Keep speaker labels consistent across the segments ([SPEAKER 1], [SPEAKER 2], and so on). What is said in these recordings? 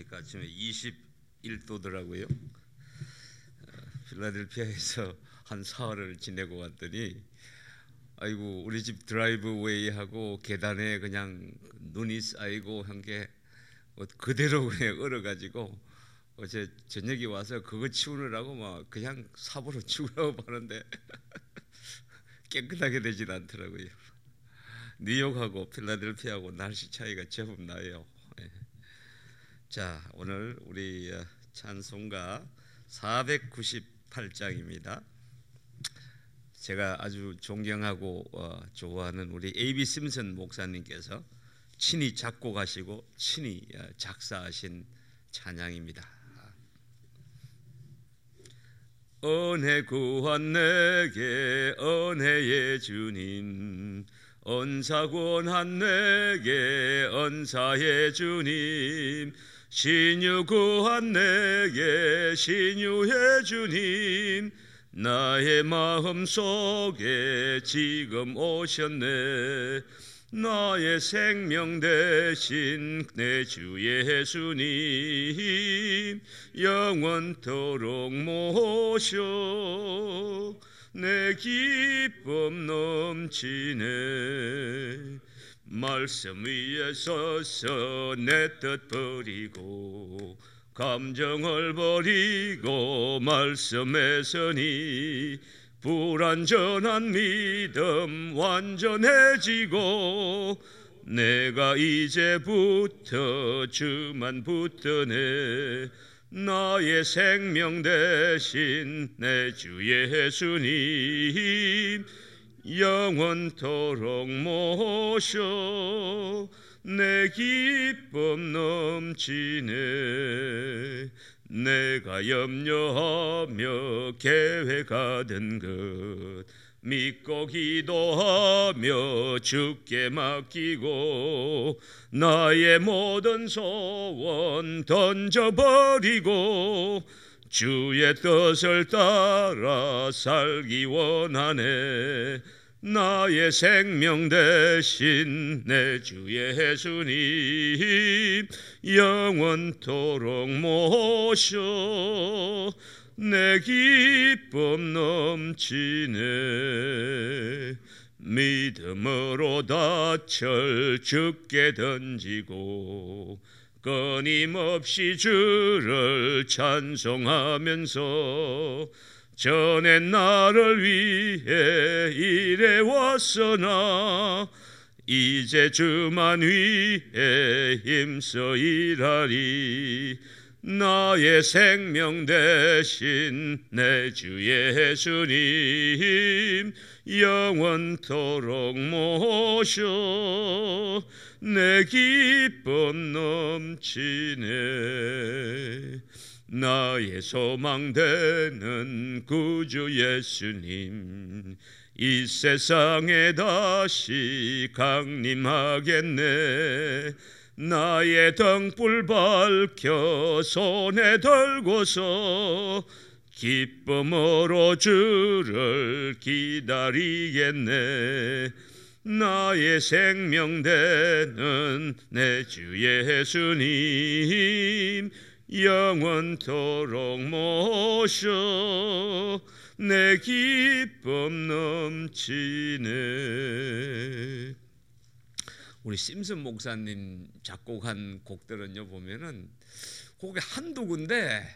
[SPEAKER 1] 보니까 지금 21도더라고요. 필라델피아에서 한 사흘을 지내고 왔더니 아이고 우리 집 드라이브웨이하고 계단에 그냥 눈이 쌓이고 한 게 그대로 그냥 얼어가지고 어제 저녁에 와서 그거 치우느라고 막 그냥 삽으로 치우라고 하는데 깨끗하게 되질 않더라고요. 뉴욕하고 필라델피아하고 날씨 차이가 제법 나요. 자, 오늘 우리 찬송가 498장입니다. 제가 아주 존경하고 좋아하는 우리 A.B. 심슨 목사님께서 친히 작곡하시고 친히 작사하신 찬양입니다. 은혜 구한 내게 은혜의 주님, 언사 권한 내게 언사의 주님, 신유 구한 내게 신유의 주님, 나의 마음 속에 지금 오셨네. 나의 생명 대신 내 주 예수님, 영원토록 모셔 내 기쁨 넘치네. 말씀 위에 서서 내 뜻 버리고 감정을 버리고 말씀에 서니 불완전한 믿음 완전해지고 내가 이제부터 주만 붙드네. 나의 생명 대신 내 주 예수님, 영원토록 모셔 내 기쁨 넘치네. 내가 염려하며 계획하던 것 믿고 기도하며 주께 맡기고 나의 모든 소원 던져버리고 주의 뜻을 따라 살기 원하네. 나의 생명 대신 내 주 예수님, 영원토록 모셔 내 기쁨 넘치네. 믿음으로 닻을 주께 던지고 끊임없이 주를 찬송하면서 전에 나를 위해 일해왔으나 이제 주만 위해 힘써 일하리. 나의 생명 대신 내 주 예수님, 영원토록 모셔 내 기쁨 넘치네. 나의 소망 되는 구주 예수님, 이 세상에 다시 강림하겠네. 나의 등불 밝혀 손에 들고서 기쁨으로 주를 기다리겠네. 나의 생명 되는 내 주 예수님, 영원토록 모셔 내 기쁨 넘치네. 우리 심슨 목사님 작곡한 곡들은요 보면은 곡이 한두 군데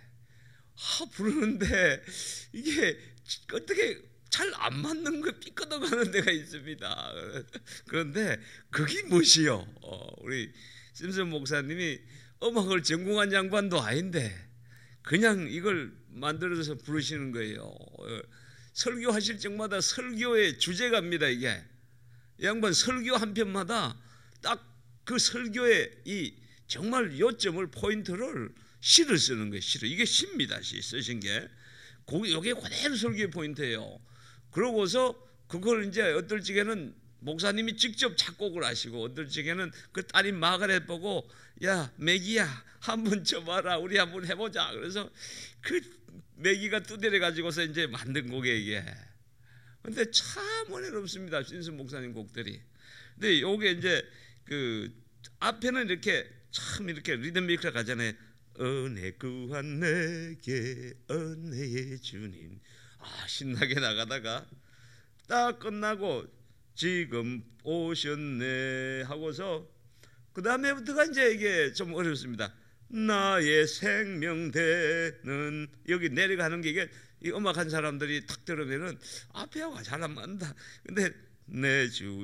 [SPEAKER 1] 부르는데 이게 어떻게 잘 안 맞는 거 삐끗어가는 데가 있습니다. 그런데 그게 무엇이요? 우리 심슨 목사님이 음악을 전공한 양반도 아닌데 그냥 이걸 만들어서 부르시는 거예요. 설교하실 적마다 설교의 주제가입니다. 이게 이 양반 설교 한 편마다 딱 그 설교의 이 정말 요점을 포인트를 시를 쓰는 거예요. 시를. 이게 시입니다. 시 쓰신 게 이게 그대로 설교의 포인트예요. 그러고서 그걸 이제 어떨 적에는 목사님이 직접 작곡을 하시고 어떨 적에는 그 딸인 마가렛 보고 야 매기야 한번 쳐봐라 우리 한번 해보자. 그래서 그 매기가 두드려 가지고서 이제 만든 곡이에요 이게. 근데 참 은혜롭습니다. 심슨 목사님 곡들이. 근데 요게 이제 그 앞에는 이렇게 참 이렇게 리듬미크가 가잖아요. 은혜 구한 내게 은혜의 주님. 신나게 나가다가 딱 끝나고 지금 오셨네 하고서 그 다음에부터가 이제 이게 좀 어렵습니다. 나의 생명 되는, 여기 내려가는 게 이게 이 음악 한 사람들이 탁 들으면은 앞에하고 잘 안 맞는다. 근데 내 주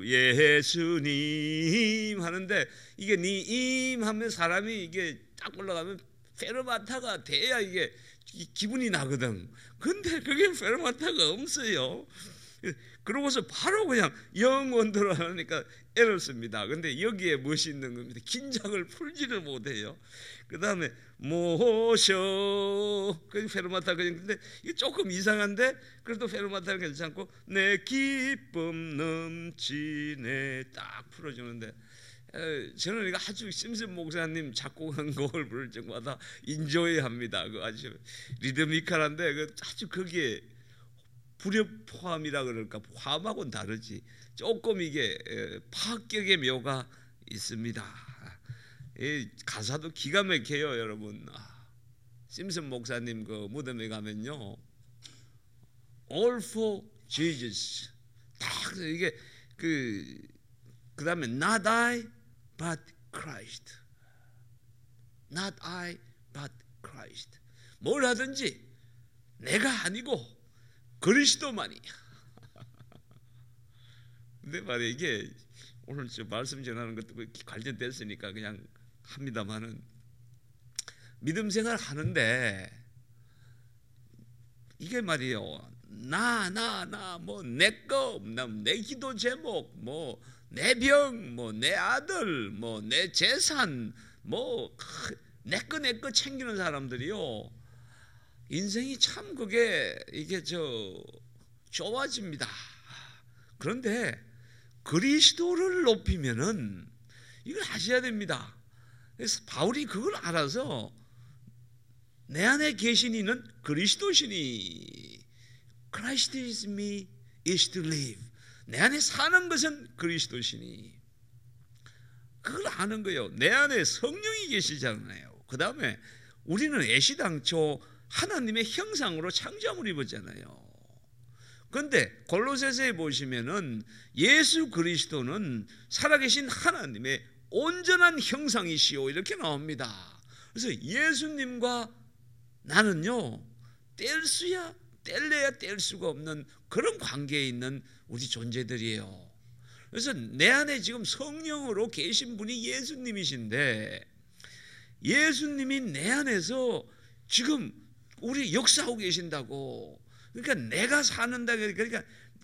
[SPEAKER 1] 예수님 하는데 이게 님 하면 사람이 이게 딱 올라가면 페르마타가 돼야 이게 기분이 나거든. 근데 그게 페르마타가 없어요. 그러고서 바로 그냥 영원대로 하니까 애를 씁니다. 근데 여기에 무엇이 있는 겁니다. 긴장을 풀지를 못해요. 그 다음에 모셔, 그 페르마타 그냥. 근데 이게 조금 이상한데 그래도 페르마타는 괜찮고 내 기쁨 넘치네 딱 풀어주는데, 저는 이거 아주 심슨 목사님 작곡한 곡을 부를 적마다 인조해합니다. 그 아주 리드미컬한데 그 아주 거기에 불협화음이라 그럴까, 화음하고는 다르지. 조금 이게 파격의 묘가 있습니다. 이 가사도 기가 막혀요, 여러분. 심슨 목사님 그 무덤에 가면요, All for Jesus. 딱 이게 그 다음에 Not I but Christ. Not I but Christ. 뭘 하든지 내가 아니고 그리스도만이. 근데 말이야, 이게 오늘 저 말씀 전하는 것도 관련됐으니까 그냥 합니다만은, 믿음 생활 하는데 이게 말이에요, 뭐 내거, 내 기도 제목, 뭐 내 병, 뭐 내 아들, 뭐 내 재산, 뭐 내 거 챙기는 사람들이요, 인생이 참 그게 이게 좋아집니다. 그런데 그리스도를 높이면은 이걸 아셔야 됩니다. 그래서 바울이 그걸 알아서 내 안에 계신 이는 그리스도시니, Christ is me is to live. 내 안에 사는 것은 그리스도시니, 그걸 아는 거예요. 내 안에 성령이 계시잖아요. 그 다음에 우리는 애시당초 하나님의 형상으로 창조함을 입었잖아요. 그런데 골로새서에 보시면은 예수 그리스도는 살아계신 하나님의 온전한 형상이시오 이렇게 나옵니다. 그래서 예수님과 나는요, 뗄래야 뗄 수가 없는 그런 관계에 있는 우리 존재들이에요. 그래서 내 안에 지금 성령으로 계신 분이 예수님이신데, 예수님이 내 안에서 지금 우리 역사하고 계신다고. 그러니까 내가 사는다. 그러니까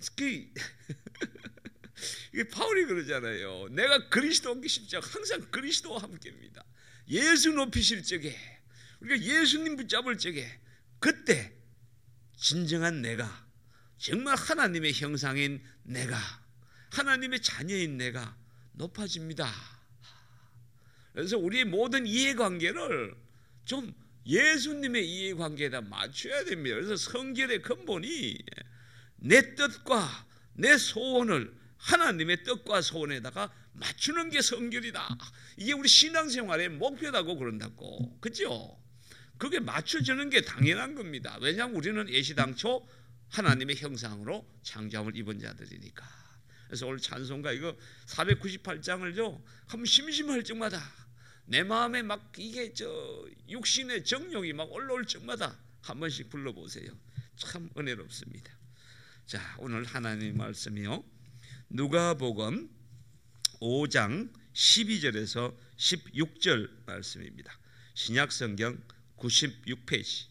[SPEAKER 1] 바울이 그러잖아요. 내가 그리스도와 함께 십자가, 항상 그리스도와 함께입니다. 예수 높이실 적에, 우리가 예수님 붙잡을 적에, 그때 진정한 내가, 정말 하나님의 형상인 내가, 하나님의 자녀인 내가 높아집니다. 그래서 우리의 모든 이해관계를 좀 예수님의 이해관계에다 맞춰야 됩니다. 그래서 성결의 근본이 내 뜻과 내 소원을 하나님의 뜻과 소원에다가 맞추는 게 성결이다. 이게 우리 신앙생활의 목표라고 그런다고. 그죠? 그게 맞춰주는 게 당연한 겁니다. 왜냐하면 우리는 애시당초 하나님의 형상으로 창조함을 입은 자들이니까. 그래서 오늘 찬송가 이거 498장을요 한번 심심할 적마다, 내 마음에 막 이게 육신의 정욕이 막 올라올 적마다 한 번씩 불러보세요. 참 은혜롭습니다. 자, 오늘 하나님의 말씀이요, 누가복음 5장 12절에서 16절 말씀입니다. 신약성경 96페이지.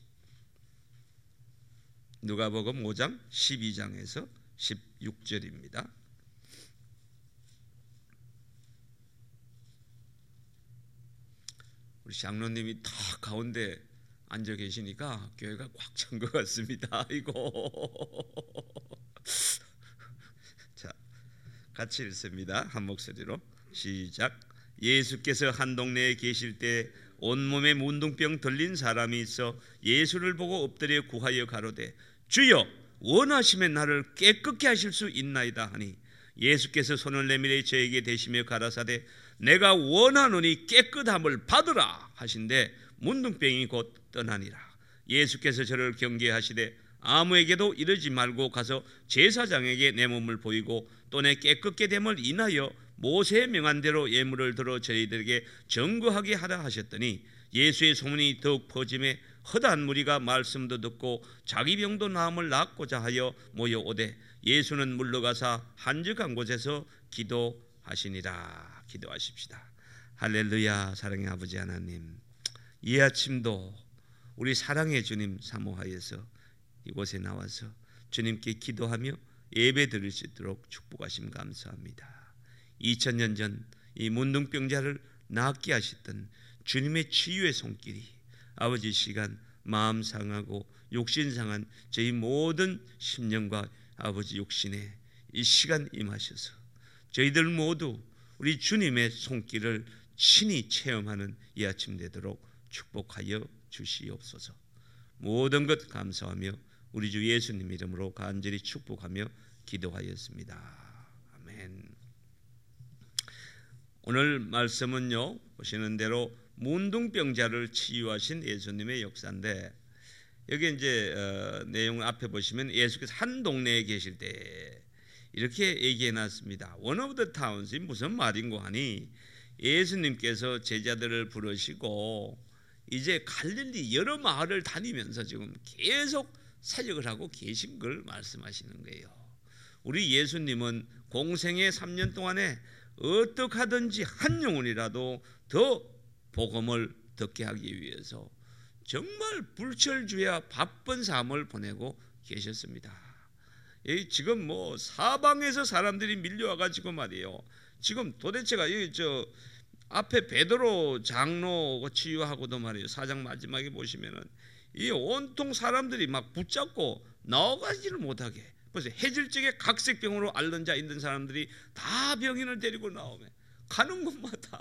[SPEAKER 1] 누가복음 5장 12장에서 16절입니다. 우리 장로님이 다 가운데 앉아 계시니까 교회가 꽉 찬 것 같습니다. 아이고. 자, 같이 읽습니다. 한 목소리로 시작. 예수께서 한 동네에 계실 때 온몸에 문둥병 들린 사람이 있어 예수를 보고 엎드려 구하여 가로되, 주여 원하시면 나를 깨끗게 하실 수 있나이다 하니, 예수께서 손을 내밀어 저에게 대시며 가라사대, 내가 원하노니 깨끗함을 받으라 하신데 문둥병이 곧 떠나니라. 예수께서 저를 경계하시되 아무에게도 이르지 말고 가서 제사장에게 내 몸을 보이고 또 내 깨끗게 됨을 인하여 모세의 명한 대로 예물을 들어 저희들에게 증거하게 하라 하셨더니 예수의 소문이 더욱 퍼짐에 허다한 무리가 말씀도 듣고 자기 병도 나음을 낫고자 하여 모여오되 예수는 물러가사 한적한 곳에서 기도하시니라. 기도하십시다. 할렐루야. 사랑의 아버지 하나님, 이 아침도 우리 사랑의 주님 사모하여서 이곳에 나와서 주님께 기도하며 예배 드릴 수 있도록 축복하심 감사합니다. 2000년 전 이 문둥병자를 낫게 하셨던 주님의 치유의 손길이 아버지 시간 마음 상하고 욕심 상한 저희 모든 심령과 아버지 육신에 이 시간 임하셔서 저희들 모두 우리 주님의 손길을 친히 체험하는 이 아침 되도록 축복하여 주시옵소서. 모든 것 감사하며 우리 주 예수님 이름으로 간절히 축복하며 기도하였습니다. 아멘. 오늘 말씀은요, 보시는 대로 문둥병자를 치유하신 예수님의 역사인데, 여기 이제 내용 앞에 보시면 예수께서 한 동네에 계실 때 이렇게 얘기해 놨습니다. One of the towns, 무슨 말인고 하니 예수님께서 제자들을 부르시고 이제 갈릴리 여러 마을을 다니면서 지금 계속 사역을 하고 계신 걸 말씀하시는 거예요. 우리 예수님은 공생의 3년 동안에 어떻게 하든지 한 영혼이라도 더 복음을 듣게 하기 위해서 정말 불철주야 바쁜 삶을 보내고 계셨습니다. 지금 뭐 사방에서 사람들이 밀려와가지고 말이에요. 지금 도대체가 여기 저 앞에 베드로 장로 치유하고도 말이에요. 4장 마지막에 보시면은 이 온통 사람들이 막 붙잡고 나와가지를 못하게. 그래서 해질적에 각색병으로 앓는 자 있는 사람들이 다 병인을 데리고 나오면 가는 곳마다.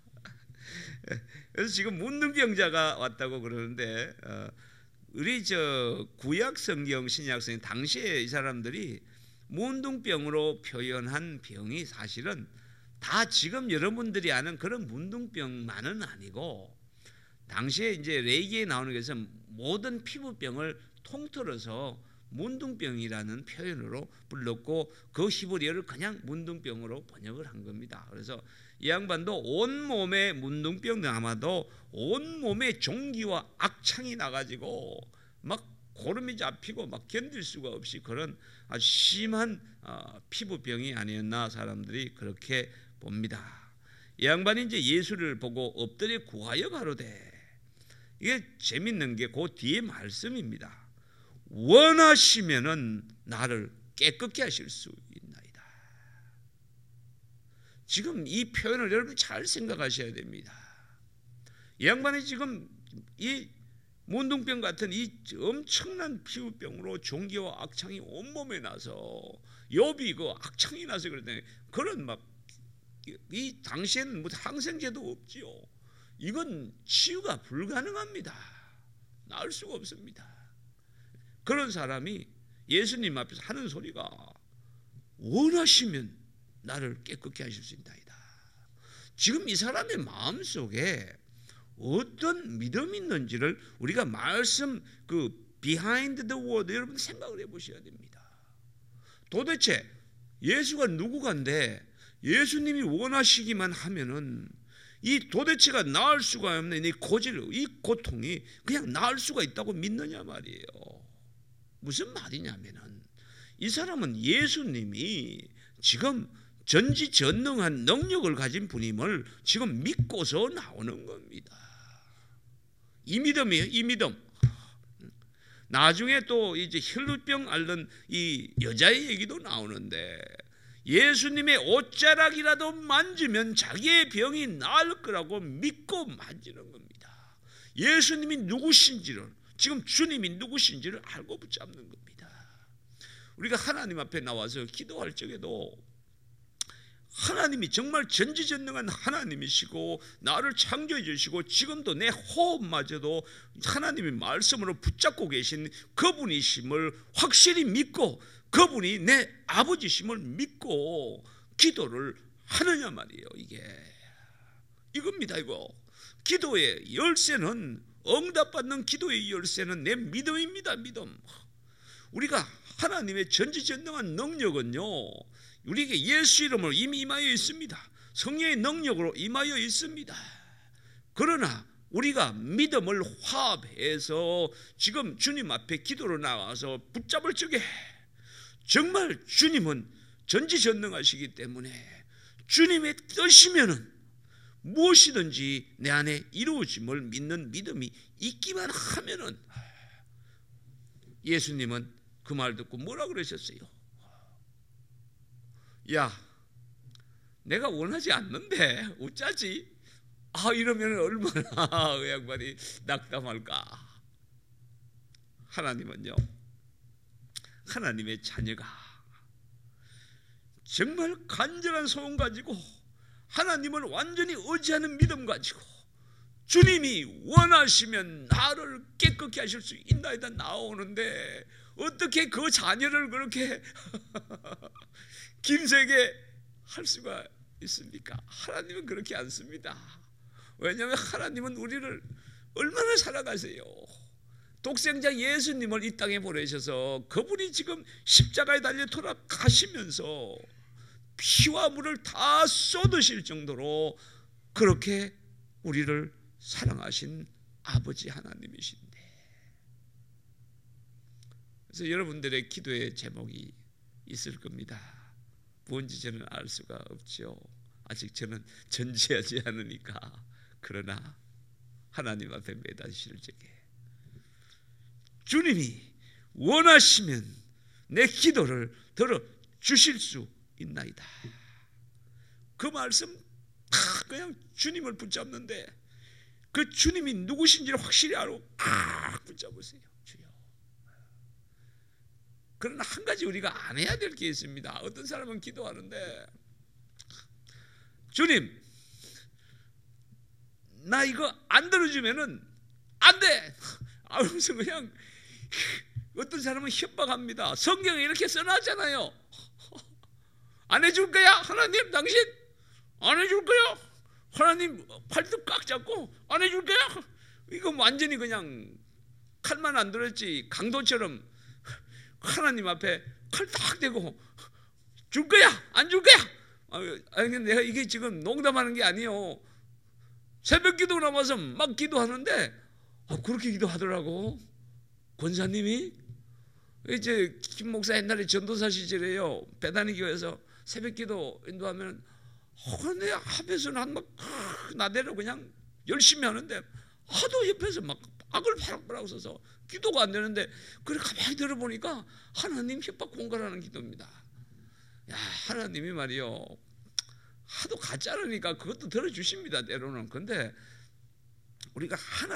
[SPEAKER 1] 그래서 지금 문둥병자가 왔다고 그러는데 우리 저 구약 성경 신약 성경 당시에 이 사람들이 문둥병으로 표현한 병이 사실은 다 지금 여러분들이 아는 그런 문둥병만은 아니고 당시에 이제 레이기에 나오는 것에서 모든 피부병을 통틀어서 문둥병이라는 표현으로 불렀고 그 히브리어를 그냥 문둥병으로 번역을 한 겁니다. 그래서 이 양반도 온몸에 문둥병 아마도 온몸에 종기와 악창이 나가지고 막 고름이 잡히고 막 견딜 수가 없이 그런 아주 심한 피부병이 아니었나 사람들이 그렇게 봅니다. 이 양반이 이제 예수를 보고 엎드려 구하여 가로되, 이게 재밌는 게 그 뒤에 말씀입니다. 원하시면은 나를 깨끗게 하실 수 있나이다. 지금 이 표현을 여러분 잘 생각하셔야 됩니다. 이 양반이 지금 이 문둥병 같은 이 엄청난 피부병으로 종기와 악창이 온몸에 나서 욥이 그 악창이 나서 그랬더니 그런 막 이 당시에는 뭐 항생제도 없지요. 이건 치유가 불가능합니다. 나을 수가 없습니다. 그런 사람이 예수님 앞에서 하는 소리가 원하시면 나를 깨끗게 하실 수 있나이다. 지금 이 사람의 마음속에 어떤 믿음이 있는지를 우리가 말씀 그 behind the word 여러분 생각을 해보셔야 됩니다. 도대체 예수가 누구간데 예수님이 원하시기만 하면은 이 도대체가 나을 수가 없는 이 고질, 이 고통이 그냥 나을 수가 있다고 믿느냐 말이에요. 무슨 말이냐면은 이 사람은 예수님이 지금 전지전능한 능력을 가진 분임을 지금 믿고서 나오는 겁니다. 이 믿음이에요. 이 믿음. 나중에 또 이제 혈루병 앓는 이 여자의 얘기도 나오는데 예수님의 옷자락이라도 만지면 자기의 병이 나을 거라고 믿고 만지는 겁니다. 예수님이 누구신지를, 지금 주님이 누구신지를 알고 붙잡는 겁니다. 우리가 하나님 앞에 나와서 기도할 적에도 하나님이 정말 전지전능한 하나님이시고 나를 창조해 주시고 지금도 내 호흡마저도 하나님의 말씀으로 붙잡고 계신 그분이심을 확실히 믿고 그분이 내 아버지심을 믿고 기도를 하느냐 말이에요. 이게 이겁니다. 이거 기도의 열쇠는, 응답받는 기도의 열쇠는 내 믿음입니다. 믿음. 우리가 하나님의 전지전능한 능력은요, 우리에게 예수 이름으로 이미 임하여 있습니다. 성령의 능력으로 임하여 있습니다. 그러나 우리가 믿음을 화합해서 지금 주님 앞에 기도로 나가서 붙잡을 적에 정말 주님은 전지전능하시기 때문에 주님의 뜻이면은 무엇이든지 내 안에 이루어짐을 믿는 믿음이 있기만 하면은, 예수님은 그 말 듣고 뭐라 그러셨어요? 야, 내가 원하지 않는데 어쩌지? 이러면 얼마나 그 양반이 낙담할까? 하나님은요, 하나님의 자녀가 정말 간절한 소원 가지고, 하나님을 완전히 의지하는 믿음 가지고, 주님이 원하시면 나를 깨끗게 하실 수 있나이다 나오는데, 어떻게 그 자녀를 그렇게 김세게 할 수가 있습니까? 하나님은 그렇게 않습니다. 왜냐하면 하나님은 우리를 얼마나 사랑하세요. 독생자 예수님을 이 땅에 보내셔서 그분이 지금 십자가에 달려 돌아가시면서 피와 물을 다 쏟으실 정도로 그렇게 우리를 사랑하신 아버지 하나님이신데, 그래서 여러분들의 기도의 제목이 있을 겁니다. 뭔지 저는 알 수가 없죠. 아직 저는 전지하지 않으니까. 그러나 하나님 앞에 매다실 적에 주님이 원하시면 내 기도를 들어주실 수 있나이다. 그 말씀 다 그냥 주님을 붙잡는데, 그 주님이 누구신지를 확실히 알고 붙잡으세요. 주여. 그러나 한 가지 우리가 안 해야 될 게 있습니다. 어떤 사람은 기도하는데, 주님 나 이거 안 들어주면은 안 돼. 그래서 그냥 어떤 사람은 협박합니다. 성경에 이렇게 써놨잖아요. 안 해줄 거야? 하나님 당신 안 해줄 거야? 하나님 팔뚝 꽉 잡고 안 해줄 거야? 이거 완전히 그냥 칼만 안 들었지 강도처럼 하나님 앞에 칼 딱 대고 줄 거야? 안 줄 거야? 아니 내가 이게 지금 농담하는 게 아니에요. 새벽 기도 남아서 막 기도하는데 그렇게 기도하더라고. 권사님이 이제 김 목사 옛날에 전도사 시절에요. 배단위 교회에서 새벽 기도 인도하면 내 앞에서는 막 나대로 그냥 열심히 하는데 하도 옆에서 막 악을 바락바락 써서 기도가 안 되는데, 그래 가만히 들어보니까 하나님 협박 공갈하는 기도입니다. 야, 하나님이 말이요 하도 가짜르니까 그것도 들어주십니다 때로는. 근데 우리가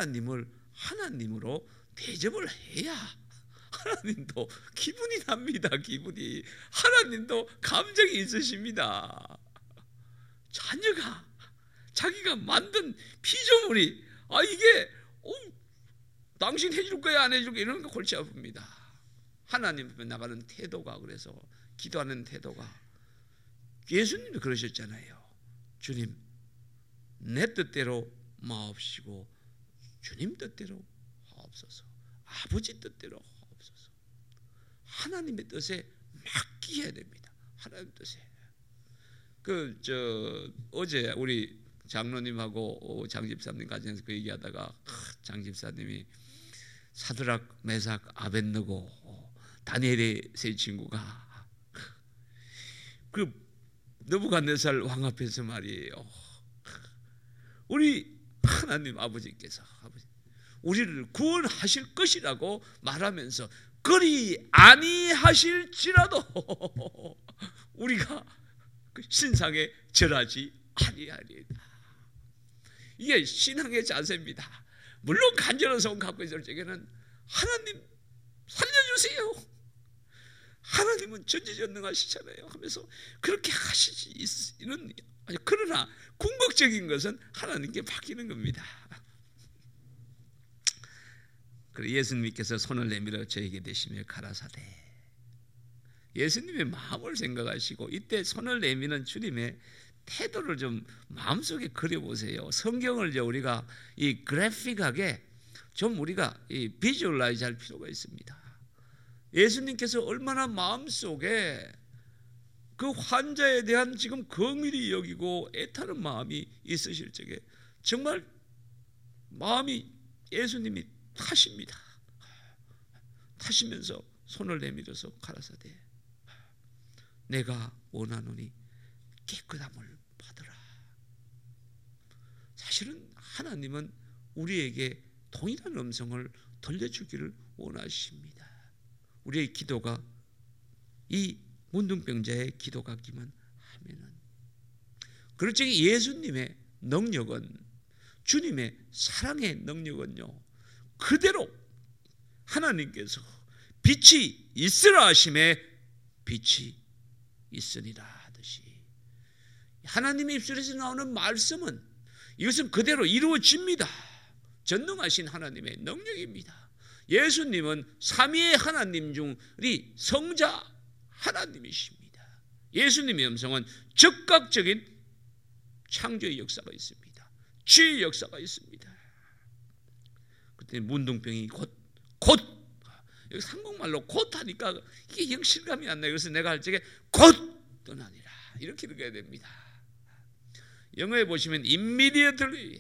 [SPEAKER 1] 하나님으로 대접을 해야 하나님도 기분이 납니다. 기분이. 하나님도 감정이 있으십니다. 자녀가 자기가 만든 피조물이 이게 당신 해줄 거야 안 해줄 거야 이런 거 골치 아픕니다. 하나님 앞에 나가는 태도가, 그래서 기도하는 태도가, 예수님도 그러셨잖아요. 주님 내 뜻대로 마옵시고 주님 뜻대로 하옵소서. 아버지 뜻대로 하옵소서. 하나님의 뜻에 맡기해야 됩니다. 하나님 뜻에. 어제 우리 장로님하고 장집사님 가정에서 그 얘기하다가 장 집사님이 사드락, 메삭, 아벳느고, 다니엘의 세 친구가 그 느부갓네살 왕 앞에서 말이에요. 우리 하나님 아버지께서 우리를 구원하실 것이라고 말하면서 그리 아니하실지라도 우리가 그 신상에 절하지 아니하리이다. 이게 신앙의 자세입니다. 물론 간절한 소원 갖고 있을 적에는 하나님 살려주세요. 하나님은 전지전능하시잖아요 하면서 그렇게 하시지. 그러나 궁극적인 것은 하나님께 맡기는 겁니다. 그래서 예수님께서 손을 내밀어 저에게 대시며 가라사대. 예수님의 마음을 생각하시고 이때 손을 내미는 주님의 태도를 좀 마음속에 그려보세요. 성경을 우리가 이 그래픽하게 좀 우리가 이 비주얼라이즈 할 필요가 있습니다. 예수님께서 얼마나 마음속에 그 환자에 대한 지금 긍휼히 여기고 애타는 마음이 있으실 적에 정말 마음이 예수님이 타십니다. 타시면서 손을 내밀어서 가라사대 내가 원하노니 깨끗함을 받으라. 사실은 하나님은 우리에게 동일한 음성을 들려주기를 원하십니다. 우리의 기도가 이 문둥병자의 기도 같기만 하면은 그럴 적에 예수님의 능력은 주님의 사랑의 능력은요 그대로 하나님께서 빛이 있으라 하심에 빛이 있으니라 하듯이 하나님의 입술에서 나오는 말씀은 이것은 그대로 이루어집니다. 전능하신 하나님의 능력입니다. 예수님은 삼위의 하나님 중의 성자 하나님이십니다. 예수님의 음성은 즉각적인 창조의 역사가 있습니다. 치유의 역사가 있습니다. 그때 문둥병이 곧 여기 한국말로 곧 하니까 이게 영 실감이 안 나요. 그래서 내가 할 적에 곧 떠나니라 이렇게 읽어야 됩니다. 영어에 보시면 immediately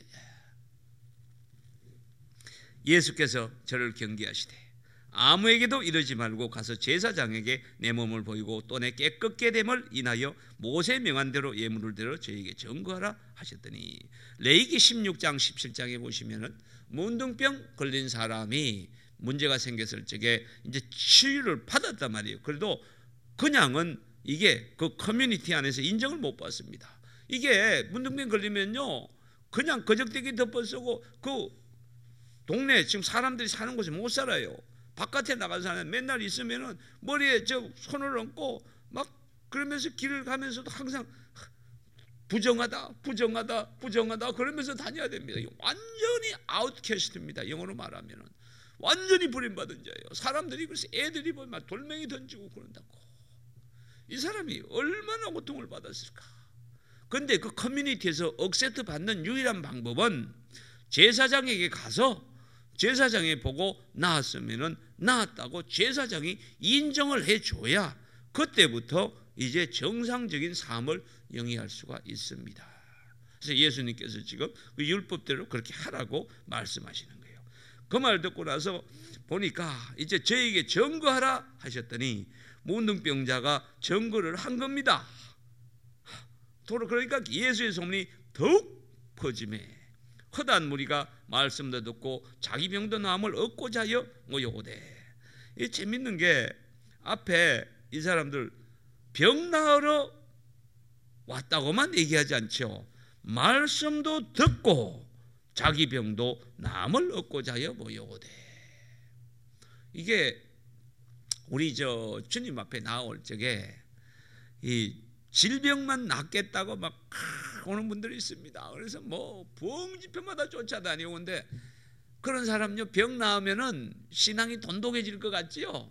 [SPEAKER 1] 예수께서 저를 경계하시되 아무에게도 이르지 말고 가서 제사장에게 내 몸을 보이고 또 내 깨끗게 됨을 인하여 모세 명한 대로 예물을 드려 저에게 증거하라 하셨더니 레위기 16장 17장에 보시면은 문둥병 걸린 사람이 문제가 생겼을 적에 이제 치유를 받았단 말이에요. 그래도 그냥은 이게 그 커뮤니티 안에서 인정을 못 받습니다. 이게 문둥병 걸리면요 그냥 거적대기 덮어쓰고 그 동네 지금 사람들이 사는 곳에 못 살아요. 바깥에 나가서 사는 맨날 있으면은 머리에 저 손을 얹고 막 그러면서 길을 가면서도 항상 부정하다 그러면서 다녀야 됩니다. 완전히 아웃캐스트입니다. 영어로 말하면은 완전히 버림받은 자예요. 사람들이 그래서 애들이 보면 돌멩이 던지고 그런다고. 이 사람이 얼마나 고통을 받았을까. 그런데 그 커뮤니티에서 억세트 받는 유일한 방법은 제사장에게 가서 제사장이 보고 나았으면은 나았다고 제사장이 인정을 해줘야 그때부터 이제 정상적인 삶을 영위할 수가 있습니다. 그래서 예수님께서 지금 그 율법대로 그렇게 하라고 말씀하시는 거예요. 그 말 듣고 나서 보니까 이제 저에게 증거하라 하셨더니 문둥병자가 증거를 한 겁니다. 그러니까 예수의 소문이 더욱 퍼지매 허다한 무리가 말씀도 듣고 자기 병도 나음을 얻고자 하여 모여오되. 이 재밌는 게 앞에 이 사람들 병 나으러 왔다고만 얘기하지 않죠. 말씀도 듣고 자기 병도 나음을 얻고자 하여 모여오되. 이게 우리 주님 앞에 나올 적에 이 질병만 낫겠다고 막 오는 분들이 있습니다. 그래서 뭐 부흥집회마다 쫓아다니는데 그런 사람요 병 나으면은 신앙이 돈독해질 것 같지요.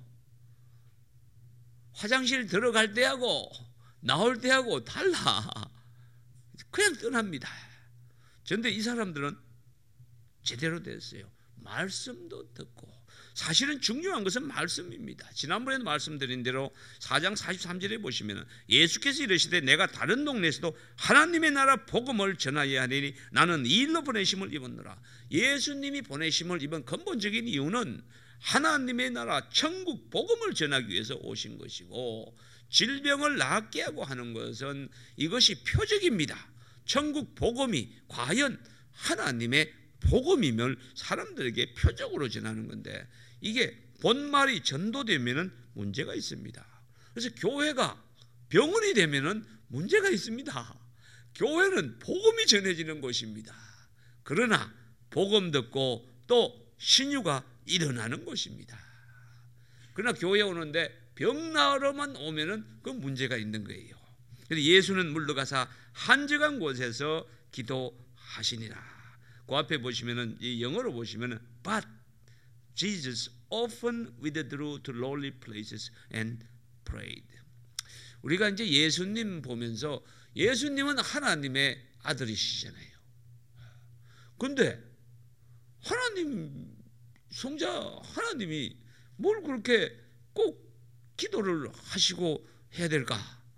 [SPEAKER 1] 화장실 들어갈 때하고 나올 때하고 달라. 그냥 떠납니다. 그런데 이 사람들은 제대로 됐어요. 말씀도 듣고. 사실은 중요한 것은 말씀입니다. 지난번에도 말씀드린 대로 4장 43절에 보시면 예수께서 이르시되 내가 다른 동네에서도 하나님의 나라 복음을 전하여야 하니 나는 이 일로 보내심을 입었노라. 예수님이 보내심을 입은 근본적인 이유는 하나님의 나라 천국 복음을 전하기 위해서 오신 것이고, 질병을 낫게 하고 하는 것은 이것이 표적입니다. 천국 복음이 과연 하나님의 복음임을 사람들에게 표적으로 전하는 건데, 이게 본말이 전도되면은 문제가 있습니다. 그래서 교회가 병원이 되면은 문제가 있습니다. 교회는 복음이 전해지는 곳입니다. 그러나 복음 듣고 또 신유가 일어나는 곳입니다. 그러나 교회에 오는데 병 나으러만 오면은 그 문제가 있는 거예요. 그래서 예수는 물러가사 한적한 곳에서 기도하시니라. 그 앞에 보시면은 이 영어로 보시면은 But Jesus often withdrew to lonely places and prayed. 우리가 이제 예수님 보면서 예수님은 하나님의 아들이시잖아요. 그런데 하나님 성자 하나님이 뭘 그렇게 꼭 기도를 하시고 해야 될까?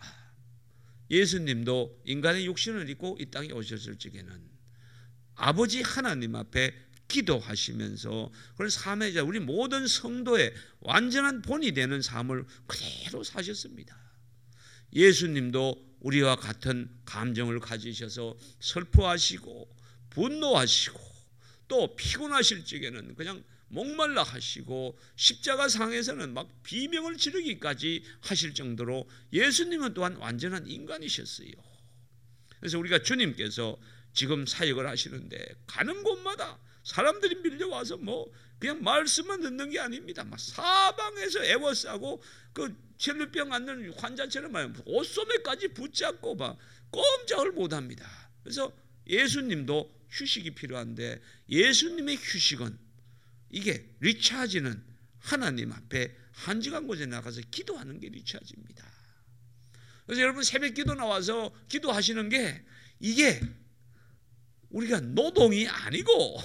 [SPEAKER 1] 예수님도 인간의 육신을 입고 이 땅에 오셨을 적에는 아버지 하나님 앞에 기도하시면서 그런 삶의 자 우리 모든 성도의 완전한 본이 되는 삶을 그대로 사셨습니다. 예수님도 우리와 같은 감정을 가지셔서 슬퍼하시고 분노하시고 또 피곤하실 적에는 그냥 목말라 하시고 십자가 상에서는 막 비명을 지르기까지 하실 정도로 예수님은 또한 완전한 인간이셨어요. 그래서 우리가 주님께서 지금 사역을 하시는데 가는 곳마다 사람들이 밀려와서 뭐 그냥 말씀만 듣는 게 아닙니다. 막 사방에서 애워싸고 그 혈류병 앓는 환자처럼 옷소매까지 붙잡고 막 꼼짝을 못합니다. 그래서 예수님도 휴식이 필요한데 예수님의 휴식은 이게 리차지는 하나님 앞에 한적한 곳에 나가서 기도하는 게 리차지입니다. 그래서 여러분 새벽 기도 나와서 기도하시는 게 이게 우리가 노동이 아니고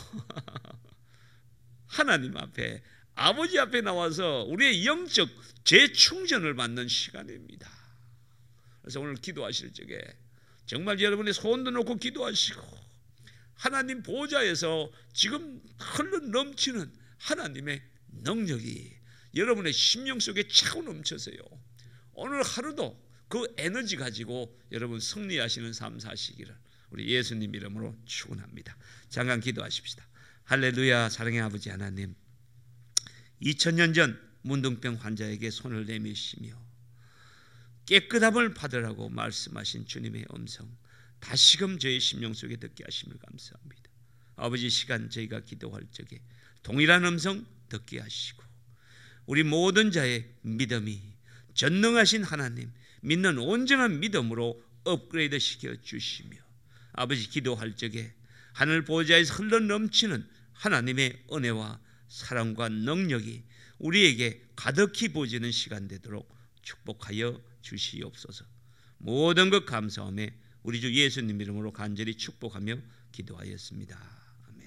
[SPEAKER 1] 하나님 앞에 아버지 앞에 나와서 우리의 영적 재충전을 받는 시간입니다. 그래서 오늘 기도하실 적에 정말 여러분의 소원도 놓고 기도하시고 하나님 보좌에서 지금 흘러 넘치는 하나님의 능력이 여러분의 심령 속에 차고 넘쳐서요. 오늘 하루도 그 에너지 가지고 여러분 승리하시는 삶 사시기를 우리 예수님 이름으로 축원합니다. 잠깐 기도하십시다. 할렐루야. 사랑의 아버지 하나님, 2000년 전 문둥병 환자에게 손을 내미시며 깨끗함을 받으라고 말씀하신 주님의 음성 다시금 저희 심령 속에 듣게 하심을 감사합니다. 아버지 시간 저희가 기도할 적에 동일한 음성 듣게 하시고 우리 모든 자의 믿음이 전능하신 하나님 믿는 온전한 믿음으로 업그레이드 시켜 주시며 아버지 기도할 적에 하늘 보좌에서 흘러 넘치는 하나님의 은혜와 사랑과 능력이 우리에게 가득히 부어지는 시간 되도록 축복하여 주시옵소서. 모든 것 감사하며 우리 주 예수님 이름으로 간절히 축복하며 기도하였습니다.